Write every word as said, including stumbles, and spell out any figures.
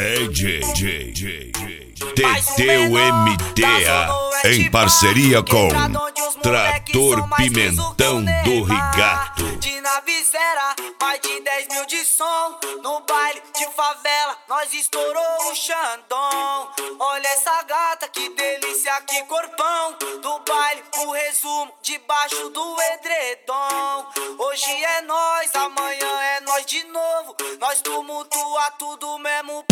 D J Teteu M D A em parceria com Trator Pimentão do Rigato. De Navisera, mais de dez mil de som. No baile de favela, nós estourou o Xandão. Olha essa gata, que delícia, que corpão. Do baile, o resumo, debaixo do edredom. Hoje é nós, amanhã é nós de novo. Nós tumultua tudo mesmo